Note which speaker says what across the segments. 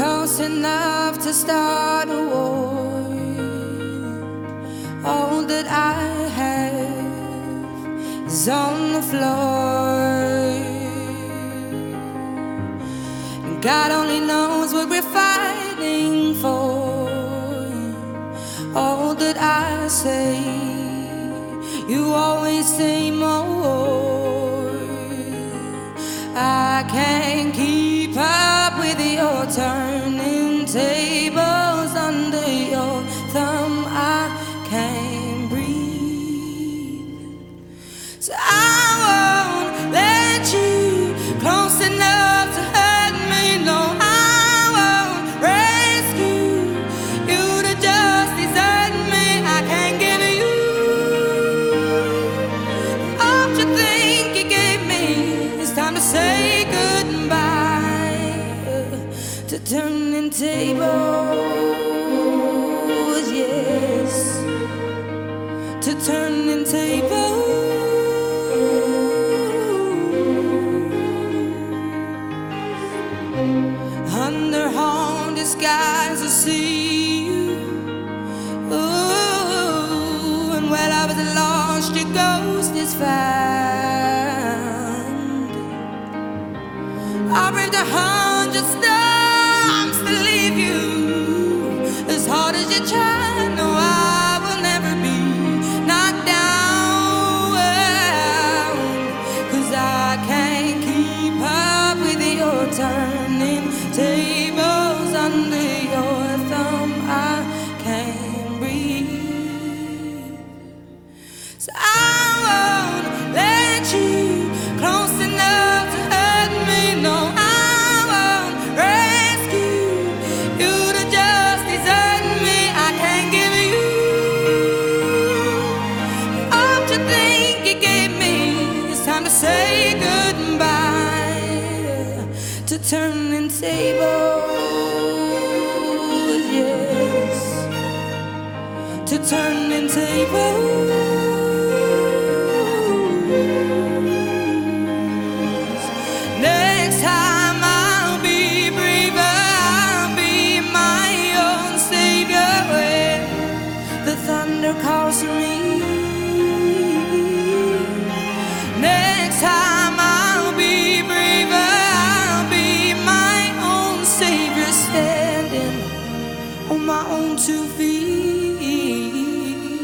Speaker 1: close enough to start a war. All that I have is on the floor, and God only knows what we're fighting for. All that I say, you always say more. I can't keep up with your turning tables under your thumb. I can't breathe, so I won't let you close enough to hurt me. No, I won't rescue you to just desert me. I can't give you all you think you gave me. It's time to say goodbye to turning tables, yes, to turning tables. Under haunted skies I see you. Ooh, and while I was lost, your ghost is found. I braved 100 storms to leave you. As hard as you try, no, I will never be knocked down. 'Cause I can't keep up with your turning tables under your thumb. I can't breathe, so I won't let you close enough to hurt me. No, I won't rescue you to just desert me. I can't give you all you think you gave me. It's time to say goodbye to turning tables, yes, to turning tables. Next time I'll be braver, I'll be my own savior when the thunder calls me. Next time I'll be braver, I'll be my own savior, standing on my own 2 feet.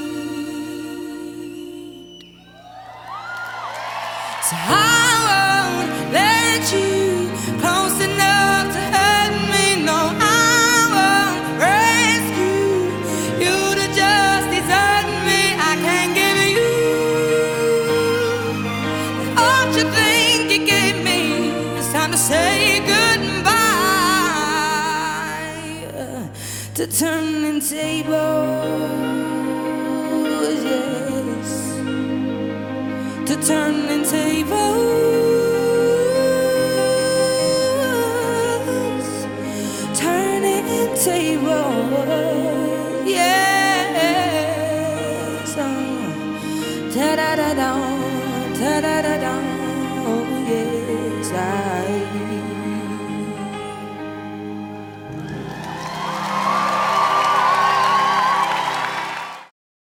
Speaker 1: So I won't let you close enough to hurt me. No, I won't rescue you to just desert me. I can't give you all you think you gave me. It's time to say goodbye to turning tables, yes, to turning tables, turning tables.